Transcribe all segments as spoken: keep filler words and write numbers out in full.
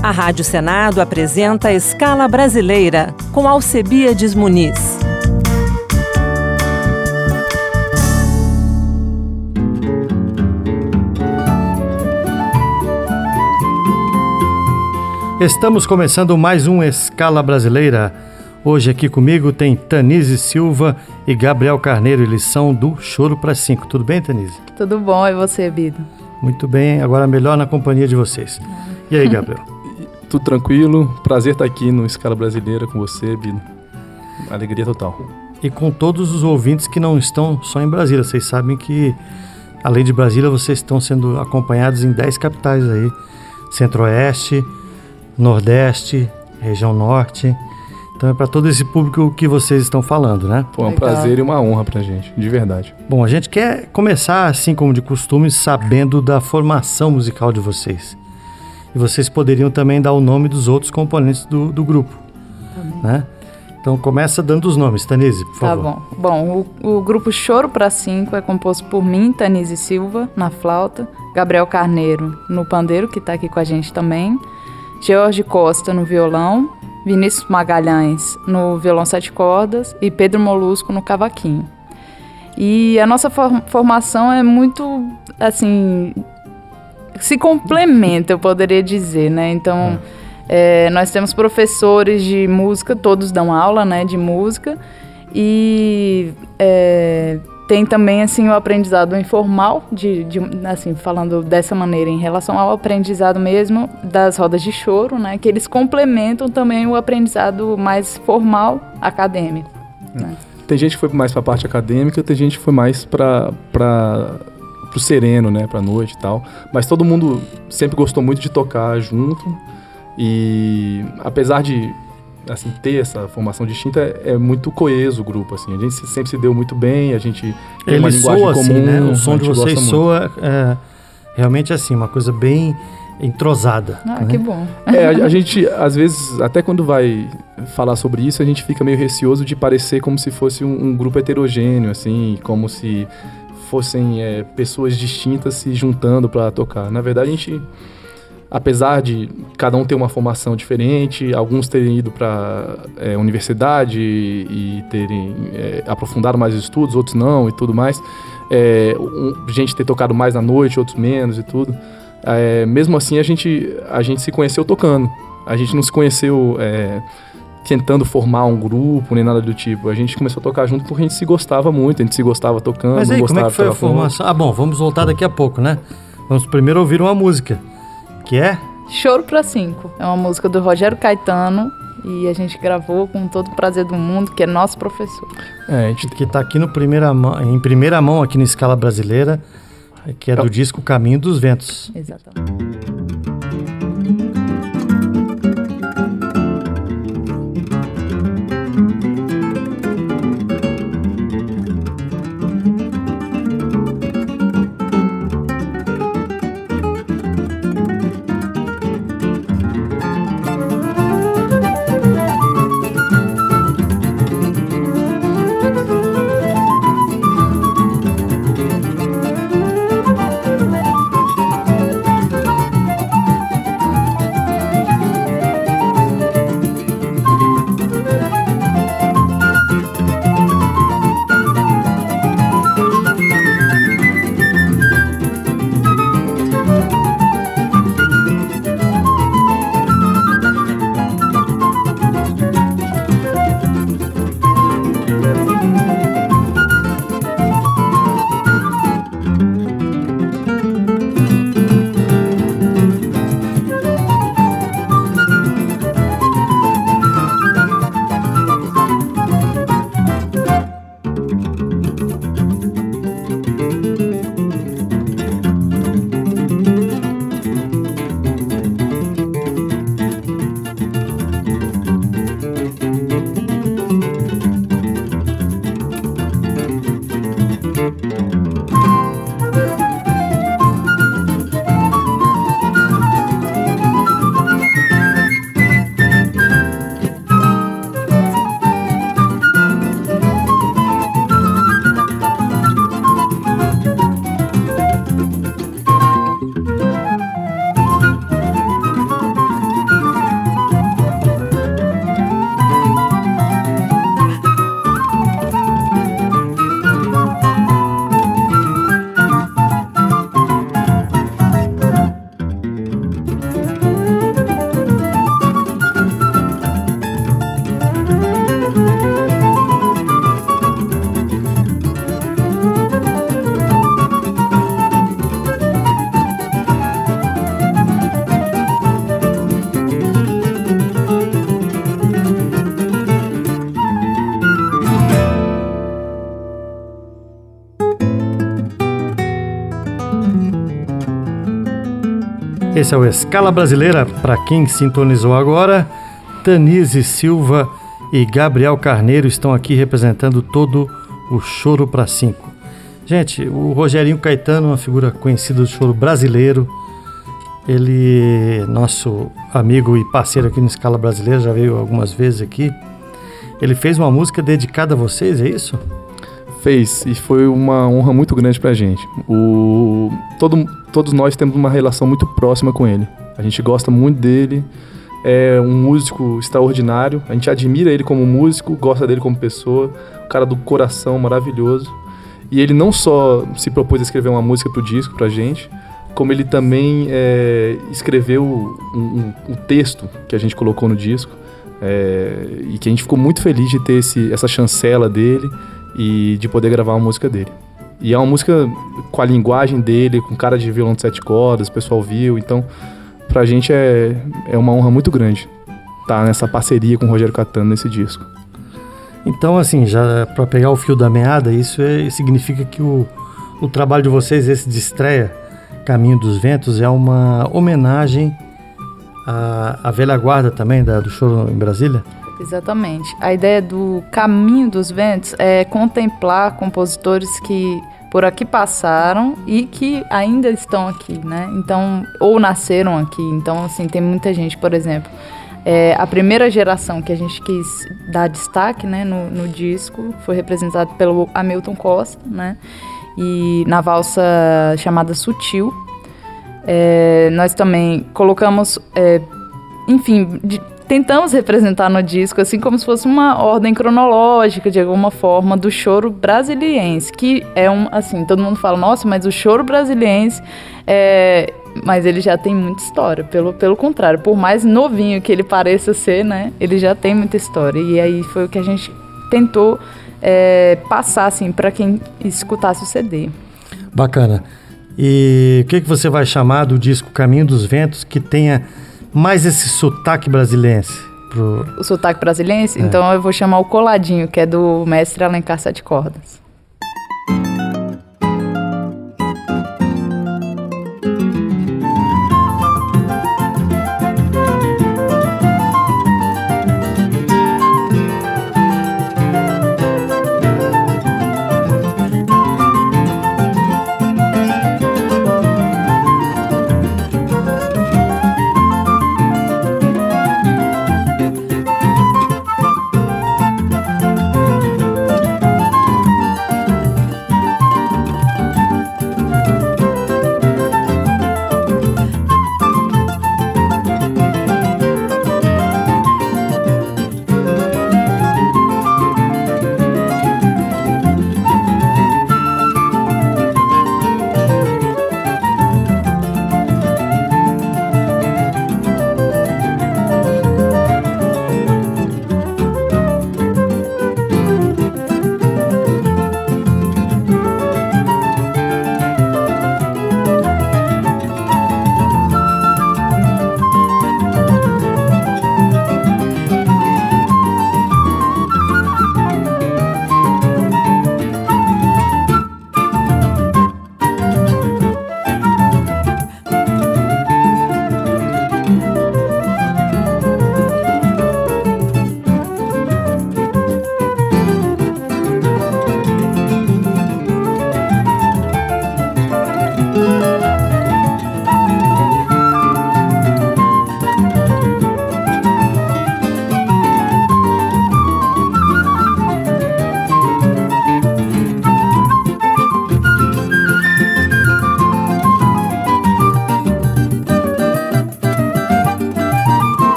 A Rádio Senado apresenta a Escala Brasileira, com Alcebiades Muniz. Estamos começando mais um Escala Brasileira. Hoje aqui comigo tem Tanise Silva e Gabriel Carneiro. Eles são do Choro para Cinco. Tudo bem, Tanise? Tudo bom, e você, Bido? Muito bem, agora melhor na companhia de vocês. E aí, Gabriel? Tudo tranquilo, prazer estar aqui no Escala Brasileira com você, Bido. Alegria total. E com todos os ouvintes que não estão só em Brasília. Vocês sabem que, além de Brasília, vocês estão sendo acompanhados em dez capitais aí. Centro-Oeste, Nordeste, região Norte. Então é para todo esse público que vocês estão falando, né? Pô, é um Legal. prazer e uma honra pra gente, de verdade. Bom, a gente quer começar, assim como de costume, sabendo da formação musical de vocês. E vocês poderiam também dar o nome dos outros componentes do, do grupo, né? Então começa dando os nomes, Tanise, por favor. Tá bom. Bom, o, o grupo Choro para Cinco é composto por mim, Tanise Silva, na flauta, Gabriel Carneiro no pandeiro, que está aqui com a gente também, George Costa no violão, Vinícius Magalhães no violão sete cordas e Pedro Molusco no cavaquinho. E a nossa for- formação é muito, assim, se complementa, eu poderia dizer, né? Então, é, nós temos professores de música, todos dão aula, né, de música, e é, tem também, assim, o aprendizado informal, de, de, assim, falando dessa maneira, em relação ao aprendizado mesmo das rodas de choro, né, que eles complementam também o aprendizado mais formal, acadêmico, né? Tem gente que foi mais pra parte acadêmica, tem gente que foi mais pra, pra, pro sereno, né, pra noite e tal. Mas todo mundo sempre gostou muito de tocar junto. E apesar de, assim, ter essa formação distinta, é, é muito coeso o grupo, assim. A gente sempre se deu muito bem, a gente tem uma Ele linguagem soa comum. assim, né? O som a de gente vocês gosta soa é, realmente assim, uma coisa bem entrosada. Ah, né? que bom. É, a, a gente, às vezes, até quando vai falar sobre isso, a gente fica meio receoso de parecer como se fosse um, um grupo heterogêneo, assim, como se fossem é, pessoas distintas se juntando para tocar. Na verdade, a gente, apesar de cada um ter uma formação diferente, alguns terem ido para é, universidade e terem é, aprofundado mais os estudos, outros não e tudo mais, é, um, gente ter tocado mais à noite, outros menos e tudo. É, mesmo assim, a gente, a gente se conheceu tocando. A gente não se conheceu é, tentando formar um grupo, nem nada do tipo. A gente começou a tocar junto porque a gente se gostava muito, a gente se gostava tocando. Mas aí, como gostava é que foi a de tocar formação? Ah, bom, vamos voltar daqui a pouco, né? Vamos primeiro ouvir uma música, que é... Choro para Cinco. É uma música do Rogério Caetano e a gente gravou com todo o prazer do mundo, que é nosso professor. É, a gente que está aqui no primeira mão, em primeira mão aqui no Escala Brasileira, que é do disco Caminho dos Ventos. Exatamente. Esse é o Escala Brasileira. Para quem sintonizou agora, Tanise Silva e Gabriel Carneiro estão aqui representando todo o Choro para Cinco. Gente, o Rogerinho Caetano, uma figura conhecida do choro brasileiro, ele, nosso amigo e parceiro aqui no Escala Brasileira, já veio algumas vezes aqui. Ele fez uma música dedicada a vocês, é isso? Fez, e foi uma honra muito grande pra gente. O, todo, todos nós temos uma relação muito próxima com ele. A gente gosta muito dele, é um músico extraordinário, a gente admira ele como músico, gosta dele como pessoa, um cara do coração maravilhoso. E ele não só se propôs a escrever uma música pro disco, pra gente, como ele também é, escreveu um, um, um texto que a gente colocou no disco, é, e que a gente ficou muito feliz de ter esse, essa chancela dele e de poder gravar uma música dele. E é uma música com a linguagem dele, com cara de violão de sete cordas, o pessoal viu, então pra gente é, é uma honra muito grande estar nessa parceria com o Rogério Caetano nesse disco. Então, assim, já para pegar o fio da meada, isso é, significa que o, o trabalho de vocês, esse de estreia, Caminho dos Ventos, é uma homenagem à, à velha guarda também da, do choro em Brasília? Exatamente. A ideia do Caminho dos Ventos é contemplar compositores que por aqui passaram e que ainda estão aqui, né? Então, ou nasceram aqui. Então, assim, tem muita gente, por exemplo, é, a primeira geração que a gente quis dar destaque, né, no, no disco foi representada pelo Hamilton Costa, né? E na valsa chamada Sutil. É, nós também colocamos, é, enfim, de, tentamos representar no disco, assim como se fosse uma ordem cronológica, de alguma forma, do choro brasiliense, que é um, assim, todo mundo fala, nossa, mas o choro brasiliense, é, mas ele já tem muita história, pelo, pelo contrário, por mais novinho que ele pareça ser, né, ele já tem muita história, e aí foi o que a gente tentou é, passar, assim, para quem escutasse o C D. Bacana. E o que, que você vai chamar do disco Caminho dos Ventos que tenha mais esse sotaque brasilense? Pro... O sotaque brasilense? É. Então eu vou chamar o Coladinho, que é do mestre Alencar Sete Cordas.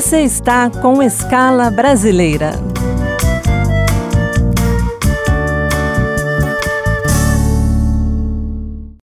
Você está com Escala Brasileira.